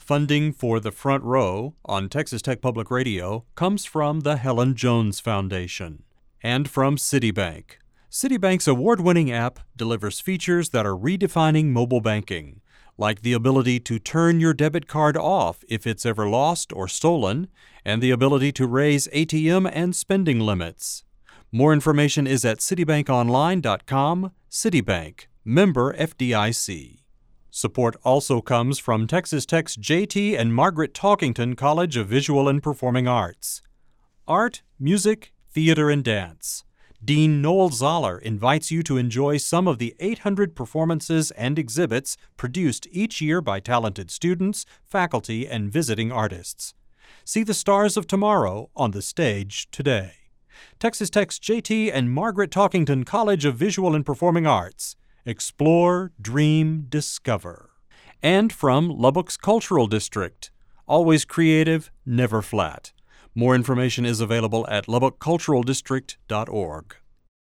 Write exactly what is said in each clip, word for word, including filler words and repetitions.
Funding for The Front Row on Texas Tech Public Radio comes from the Helen Jones Foundation and from Citibank. Citibank's award-winning app delivers features that are redefining mobile banking, like the ability to turn your debit card off if it's ever lost or stolen, and the ability to raise A T M and spending limits. More information is at citibank online dot com. Citibank, member F D I C. Support also comes from Texas Tech's J T and Margaret Talkington College of Visual and Performing Arts. Art, music, theater, and dance. Dean Noel Zoller invites you to enjoy some of the eight hundred performances and exhibits produced each year by talented students, faculty, and visiting artists. See the stars of tomorrow on the stage today. Texas Tech's J T and Margaret Talkington College of Visual and Performing Arts. Explore, dream, discover. And from Lubbock's Cultural District. Always creative, never flat. More information is available at lubbock cultural district dot org.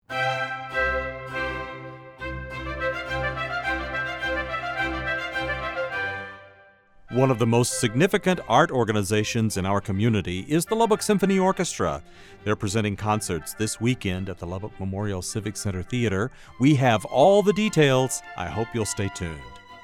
One of the most significant art organizations in our community is the Lubbock Symphony Orchestra. They're presenting concerts this weekend at the Lubbock Memorial Civic Center Theater. We have all the details. I hope you'll stay tuned.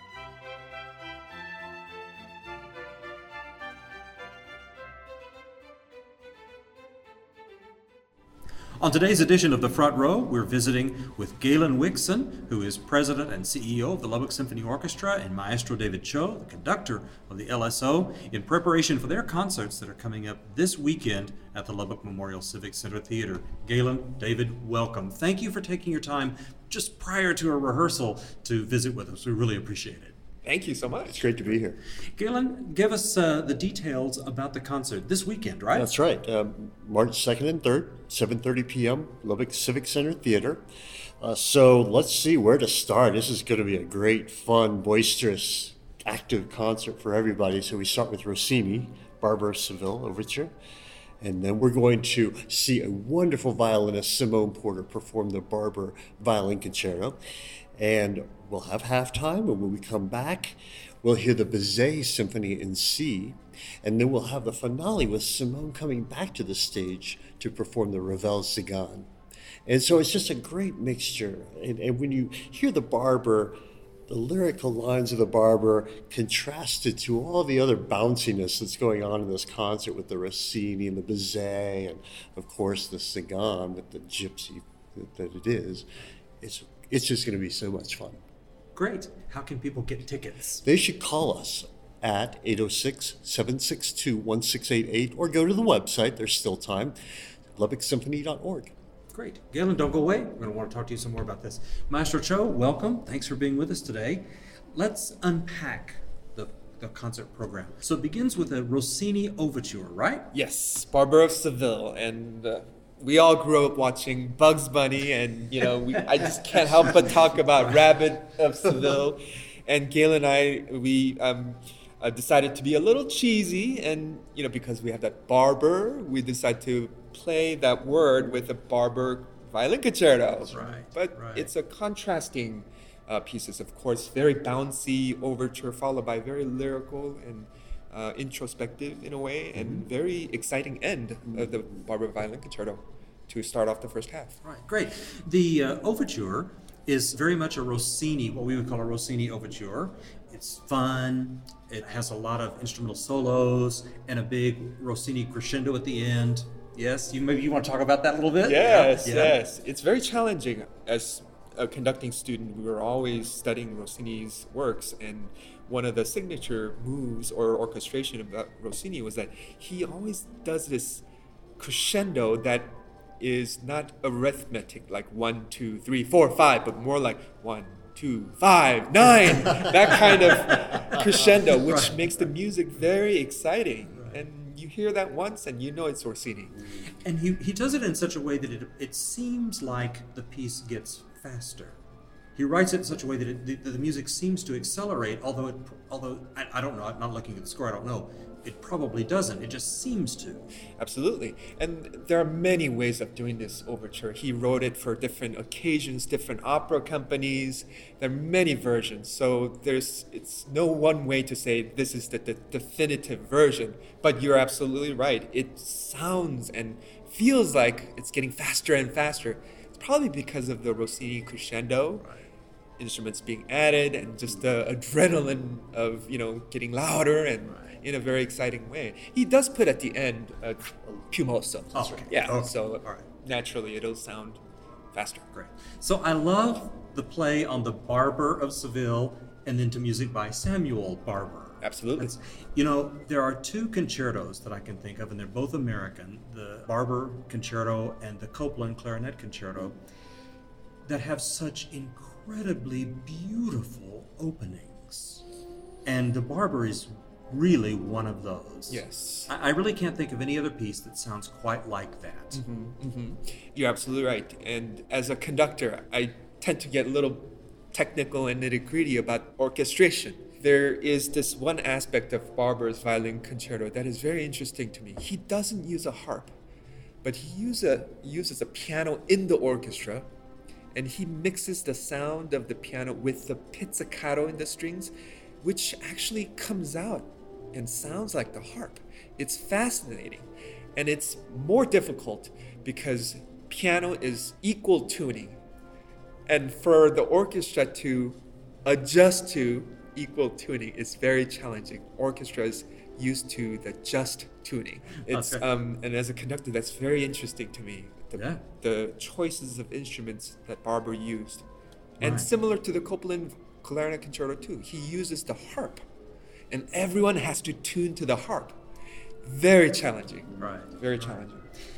On today's edition of The Front Row, we're visiting with Galen Wixson, who is president and C E O of the Lubbock Symphony Orchestra, and Maestro David Cho, the conductor of the L S O, in preparation for their concerts that are coming up this weekend at the Lubbock Memorial Civic Center Theater. Galen, David, welcome. Thank you for taking your time just prior to a rehearsal to visit with us. We really appreciate it. Thank you so much. It's great to be here. Galen, give us uh, the details about the concert this weekend, right? That's right. Um, March second and third, seven thirty p.m., Lubbock Civic Center Theater. Uh, so let's see where to start. This is going to be a great, fun, boisterous, active concert for everybody. So we start with Rossini, Barber of Seville Overture. And then we're going to see a wonderful violinist, Simone Porter, perform the Barber Violin Concerto. And we'll have halftime, and when we come back, we'll hear the Bizet Symphony in C, and then we'll have the finale with Simone coming back to the stage to perform the Ravel Cigane. And so it's just a great mixture. And, and when you hear the Barber, the lyrical lines of the Barber contrasted to all the other bounciness that's going on in this concert with the Rossini and the Bizet, and of course the Cigane with the gypsy that, that it is, it's It's just going to be so much fun. Great. How can people get tickets? They should call us at eight oh six, seven six two, one six eight eight or go to the website. There's still time. lubbock symphony dot org. Great. Galen, don't go away. We're going to want to talk to you some more about this. Maestro Cho, welcome. Thanks for being with us today. Let's unpack the, the concert program. So it begins with a Rossini overture, right? Yes, Barber of Seville. And uh, we all grew up watching Bugs Bunny, and you know, we, I just can't help but talk about Rabbit of Seville. And Gail and I, we um, uh, decided to be a little cheesy, and you know, because we have that barber, we decided to play that word with a Barber Violin Concerto. That's right. But right. It's a contrasting uh, pieces, of course, very bouncy overture followed by very lyrical and Uh, introspective in a way, and mm-hmm. very exciting end of the Barber Violin Concerto to start off the first half. Right, great. The uh, overture is very much a Rossini, what we would call a Rossini overture. It's fun, it has a lot of instrumental solos, and a big Rossini crescendo at the end. Yes, you maybe you want to talk about that a little bit? Yes, yeah. yes. It's very challenging. As a conducting student, we were always studying Rossini's works, and one of the signature moves or orchestration about Rossini was that he always does this crescendo that is not arithmetic, like one, two, three, four, five, but more like one, two, five, nine, that kind of crescendo, which right. makes the music very exciting. Right. And you hear that once and you know it's Rossini. And he, he does it in such a way that it, it seems like the piece gets faster. he writes it in such a way that it, the, the music seems to accelerate, although it, although I, I don't know, I'm not looking at the score, I don't know. It probably doesn't. It just seems to. Absolutely. And there are many ways of doing this overture. He wrote it for different occasions, different opera companies. There are many versions. So there's it's no one way to say this is the, the definitive version. But you're absolutely right. It sounds and feels like it's getting faster and faster. It's probably because of the Rossini crescendo. Right. Instruments being added and just the adrenaline of, you know, getting louder and Right. in a very exciting way. He does put at the end a più mosso. Oh, okay. Yeah, Okay. so All right. naturally it'll sound faster. Great. So I love the play on the Barber of Seville and then to music by Samuel Barber. Absolutely. That's- you know, there are two concertos that I can think of, and they're both American, the Barber Concerto and the Copland Clarinet Concerto, that have such incredibly beautiful openings. And the Barber is really one of those. Yes. I, I really can't think of any other piece that sounds quite like that. Mm-hmm. You're absolutely right. And as a conductor, I tend to get a little technical and nitty-gritty about orchestration. There is this one aspect of Barber's violin concerto that is very interesting to me. He doesn't use a harp, but he use a, uses a piano in the orchestra, and he mixes the sound of the piano with the pizzicato in the strings, which actually comes out and sounds like the harp. It's fascinating. And it's more difficult because piano is equal tuning. And for the orchestra to adjust to equal tuning is very challenging. Orchestra is used to the just tuning. It's Okay. um, and as a conductor, that's very interesting to me. The, Yeah. the choices of instruments that Barber used. And Right. similar to the Copland Clarinet Concerto too, he uses the harp. And everyone has to tune to the harp. Very challenging. Right. Very challenging.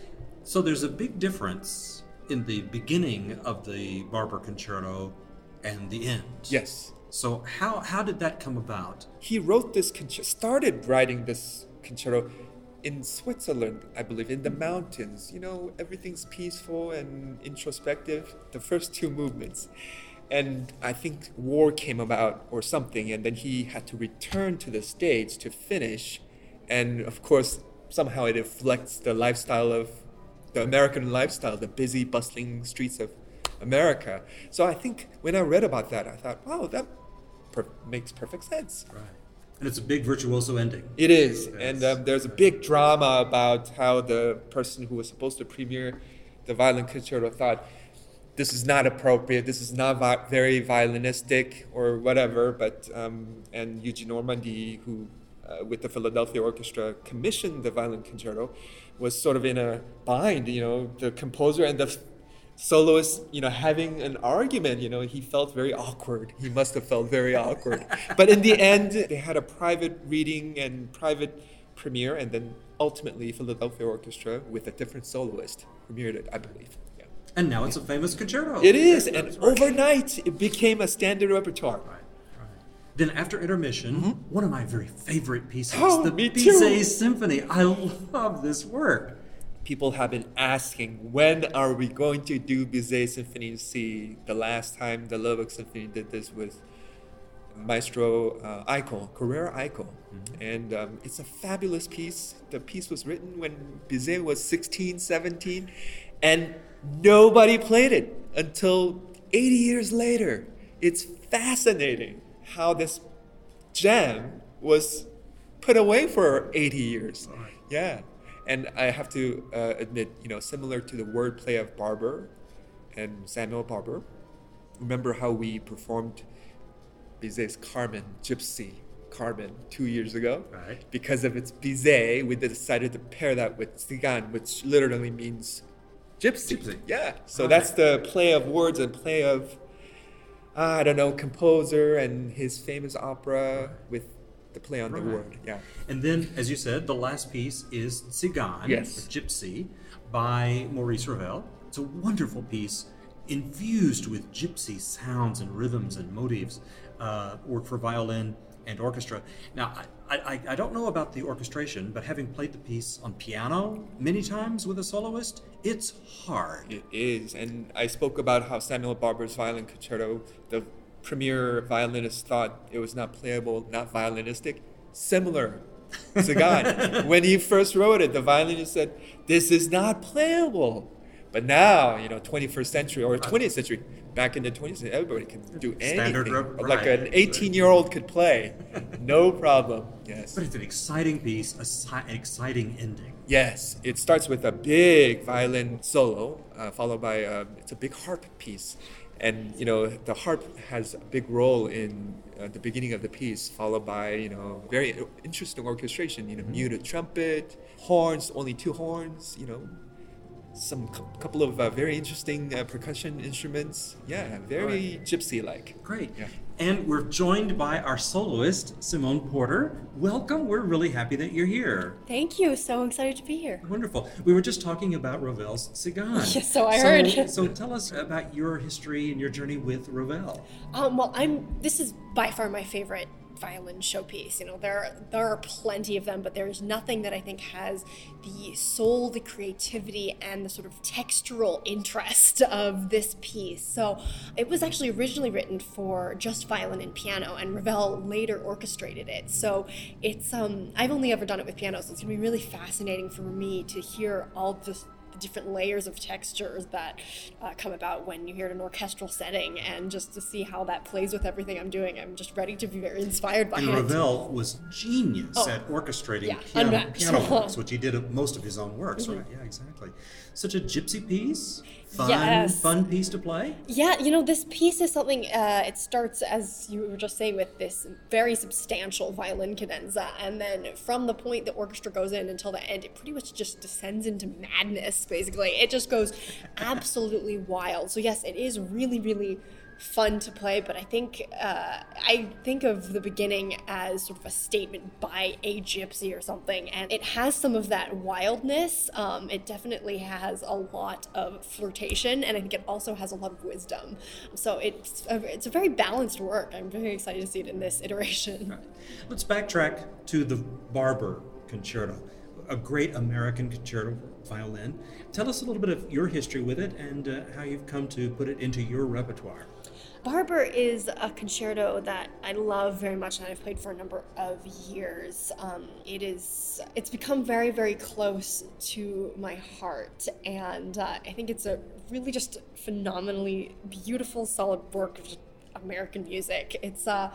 So there's a big difference in the beginning of the Barber Concerto and the end. Yes. So how how did that come about? He wrote this concerto, started writing this concerto in Switzerland, I believe, in the mountains. You know, everything's peaceful and introspective, the first two movements. And I think war came about or something, and then he had to return to the States to finish. And of course, somehow it reflects the lifestyle of the American lifestyle, the busy, bustling streets of America. So I think when I read about that, I thought, wow, that per- makes perfect sense. Right. And it's a big virtuoso ending. It is. Yes. And um, there's a big drama about how the person who was supposed to premiere the violin concerto thought, this is not appropriate, this is not vi- very violinistic or whatever. But um, and Eugene Ormandy, who uh, with the Philadelphia Orchestra commissioned the violin concerto, was sort of in a bind. You know, the composer and the soloist, you know, having an argument. You know, he felt very awkward. He must have felt very awkward. But in the end, they had a private reading and private premiere, and then ultimately Philadelphia Orchestra with a different soloist premiered it, I believe. Yeah. And now it's a famous concerto. It is, and That's right. overnight it became a standard repertoire. Right, right. Then after intermission, one of my very favorite pieces, Oh, the me too. Bizet Symphony. I love this work. People have been asking, when are we going to do Bizet Symphony C? The last time the Lubbock Symphony did this with Maestro uh, Eichel, Carrera Eichel. Mm-hmm. And um, it's a fabulous piece. The piece was written when Bizet was sixteen, seventeen, and nobody played it until eighty years later. It's fascinating how this gem was put away for eighty years. Right. Yeah. And I have to uh, admit, you know, similar to the wordplay of Barber and Samuel Barber, remember how we performed Bizet's Carmen, Gypsy Carmen, two years ago? Right. Because of its Bizet, we decided to pair that with Tsigan, which literally means gypsy. Gypsy. Yeah. So Right. that's the play of words and play of, uh, I don't know, composer and his famous opera with the play on Right. the word. Yeah. And then, as you said, the last piece is Tsigan, Yes. or Gypsy, by Maurice Ravel. It's a wonderful piece, infused with gypsy sounds and rhythms and motifs, uh, work for violin and orchestra. Now, I, I, I, I don't know about the orchestration, but having played the piece on piano many times with a soloist, it's hard. It is. And I spoke about how Samuel Barber's violin concerto, the premier violinist thought it was not playable, not violinistic. Similar. Sagan, when he first wrote it, the violinist said, this is not playable. But now, you know, twenty-first century or twentieth century, back in the twentieth century, everybody can do anything. Standard, Like right. an eighteen-year-old could play. No problem. Yes. But it's an exciting piece, a si- an exciting ending. Yes. It starts with a big violin solo, uh, followed by, uh, it's a big harp piece. And, you know, the harp has a big role in uh, the beginning of the piece, followed by, you know, very interesting orchestration, you know, mm-hmm. muted trumpet, horns, only two horns, you know, some cu- couple of uh, very interesting uh, percussion instruments. Yeah, very right. gypsy-like. Great. Yeah. And we're joined by our soloist, Simone Porter. Welcome. We're really happy that you're here. Thank you. So excited to be here. Wonderful. We were just talking about Ravel's Sagan. Yes, so I so, heard. So tell us about your history and your journey with Ravel. Um, well, I'm. This is by far my favorite violin showpiece. You know, there there are plenty of them, but there's nothing that I think has the soul, the creativity, and the sort of textural interest of this piece. So it was actually originally written for just violin and piano, and Ravel later orchestrated it. So it's um I've only ever done it with piano, so it's gonna be really fascinating for me to hear all the different layers of textures that uh, come about when you hear it in an orchestral setting, and just to see how that plays with everything I'm doing. I'm just ready to be very inspired by and it. And Ravel was genius oh, at orchestrating yeah, piano, piano works, which he did most of his own works, mm-hmm. right? Yeah, exactly. Such a gypsy piece. Fun, yes. fun piece to play. Yeah, you know, this piece is something, uh, it starts, as you were just saying, with this very substantial violin cadenza, and then from the point the orchestra goes in until the end, it pretty much just descends into madness, basically. It just goes absolutely wild. So yes, it is really, really fun to play, but I think uh, I think of the beginning as sort of a statement by a gypsy or something, and it has some of that wildness. Um, it definitely has a lot of flirtation, and I think it also has a lot of wisdom. So it's a, it's a very balanced work. I'm very excited to see it in this iteration. Right. Let's backtrack to the Barber Concerto, a great American concerto violin. Tell us a little bit of your history with it and uh, how you've come to put it into your repertoire. Barber is a concerto that I love very much, and I've played for a number of years. Um, it is, it's become very, very close to my heart, and uh, I think it's a really just phenomenally beautiful, solid work of American music. It's uh,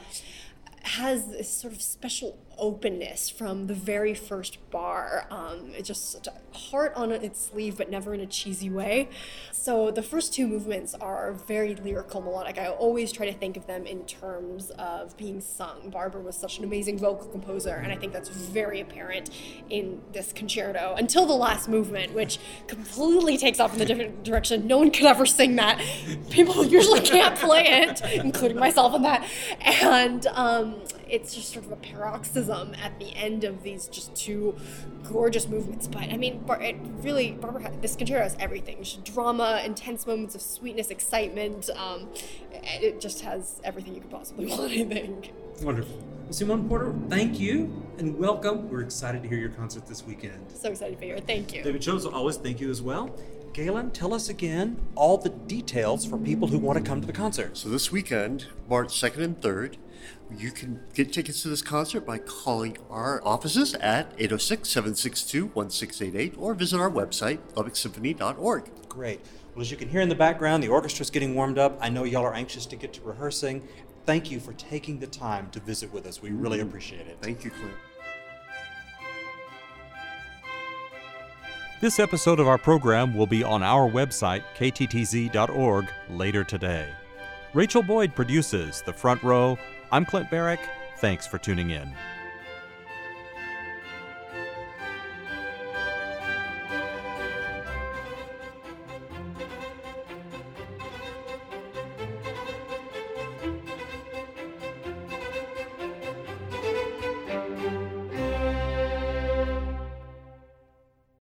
has this sort of special openness from the very first bar. Um, it's just such a heart on its sleeve, but never in a cheesy way. So the first two movements are very lyrical, melodic. I always try to think of them in terms of being sung. Barber was such an amazing vocal composer, and I think that's very apparent in this concerto until the last movement, which completely takes off in a different direction. No one could ever sing that. People usually can't play it, including myself in that. And um, it's just sort of a paroxysm at the end of these just two gorgeous movements. But I mean, it really, Barber, this concerto has everything. Just drama, intense moments of sweetness, excitement. Um, it just has everything you could possibly want, I think. Wonderful. Well, Simone Porter, thank you and welcome. We're excited to hear your concert this weekend. So excited to be here. Thank you. David Jones, always thank you as well. Galen, tell us again all the details for people who want to come to the concert. So this weekend, March second and third, you can get tickets to this concert by calling our offices at eight oh six, seven six two, one six eight eight or visit our website, lubbock symphony dot org. Great. Well, as you can hear in the background, the orchestra's getting warmed up. I know y'all are anxious to get to rehearsing. Thank you for taking the time to visit with us. We really appreciate it. Thank you, Clint. This episode of our program will be on our website, k t t z dot org, later today. Rachel Boyd produces The Front Row. I'm Clint Barrick. Thanks for tuning in.